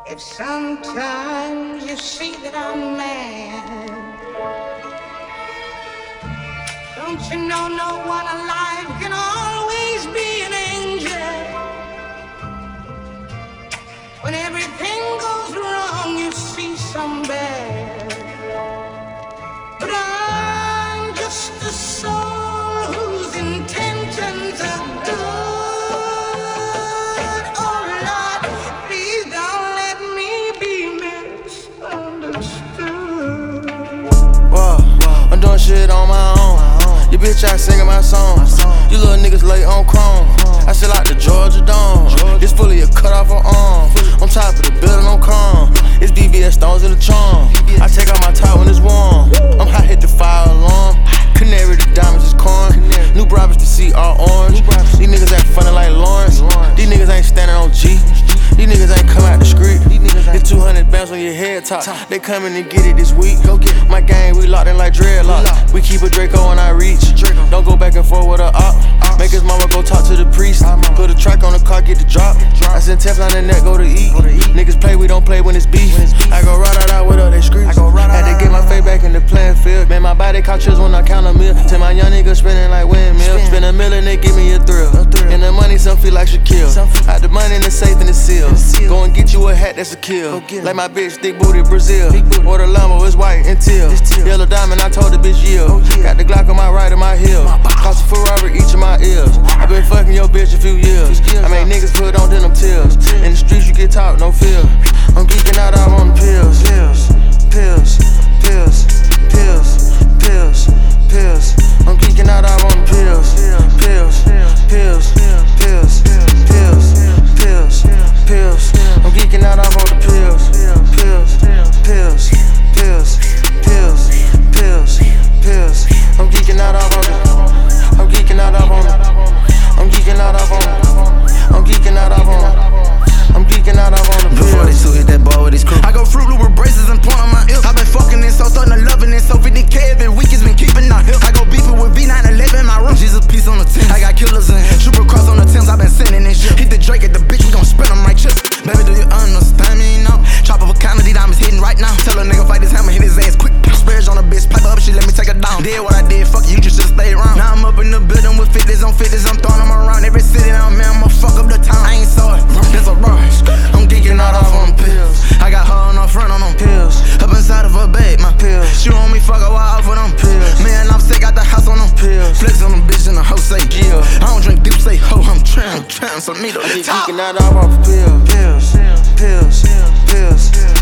If sometimes you see that I'm mad, don't you know no one alive can always be an angel? When everything goes wrong, you see some bad. But I'm just a soul whose intentions are good. Oh Lord, please don't let me be misunderstood. Whoa, I'm doing shit on my own. Your bitch out singing my songs. You little niggas late on chrome. I still like the Georgia Dome. It's fully a cut off her arm. On top of the building on calm. It's VVS stones in the charm. I take out my tie when it's warm. I'm hot, hit the fire alarm. Canary, the diamonds is corn. New Brabus, the seat all orange. These niggas ain't funny like Lawrence. These niggas ain't standing on G. These niggas ain't come out the street. It's 200 bands on your head top. They coming to get it this week. My gang, we locked in like dreadlock. We keep a Draco when I reach. Don't go back and forth with a op. Make his mama go talk to the priest. Put a track on the car, get the drop. I send tips on the net, go to eat. Niggas play, we don't play when it's beef. I go right out with all they streets. Had to get my face back in the playing field. Man, my body caught chills when I count a meal. Till my young niggas spinning like windmills. Spend a million, they give me a thrill. And the money, some feel like Shaquille. Hide the money in the safe and the seal. Go and get you a hat, that's a kill. Like my bitch, thick booty, Brazil. Or the Lambo, it's white and teal. Yellow diamond, I told the bitch yield. Got the Glock on my right and my heel. Cost a Ferrari each of my ears. I been fucking your bitch a few years. I make niggas put on denim tears. In the streets you get talk, no fear. I'm geeking out, I'm on the pills. Pills, pills, pills, pills, pills. I'm geeking out, I'm on the pills. Pills, pills, pills, pills, pills, pills. I'm geeking out, I'm on the pills. Pills, pills, pills, pills, pills, pills. I'm geeking out, I'm on the. I'm geeking out, I'm on the. I'm geeking out, I'm on the. I'm geeking out, I'm on the. I'm geeking out, I'm on the. Before they two hit that ball with his crew, I go Fruit Loop with braces and point on my ill. I been fucking it, so starting to loving it, so 50K every week has been keeping our hill. I go beefing with V911 in my room. Jesus piece on the 10. I got killers in here. Super cross on the Thames, I been sending this shit. Hit the Drake at the bitch, we gon' spin them right chips. Baby, do you understand me now? Chop up a count of these diamonds hitting right now. Tell a nigga fight this hammer, hit his ass quick. Spreads on a bitch, pipe up, she let me take her down. Did what I did, fuck you, just should've stayed around. Now I'm up in the building with 50s on 50s, I'm throwing them around every city now, man, I'ma fuck up the town. I ain't saw it, it's a rush. I'm geeking out off on pills. I got her on her front on them pills. Up inside of her bed, my pills. She want me fuck her while off with them pills. Man, I'm sick, got the house on them pills. Flex on them bitch in the house, say yeah. I don't drink deep, say ho, I'm trying, so need a I be top. geeking out, I'm off pills. Pills, pills, pills.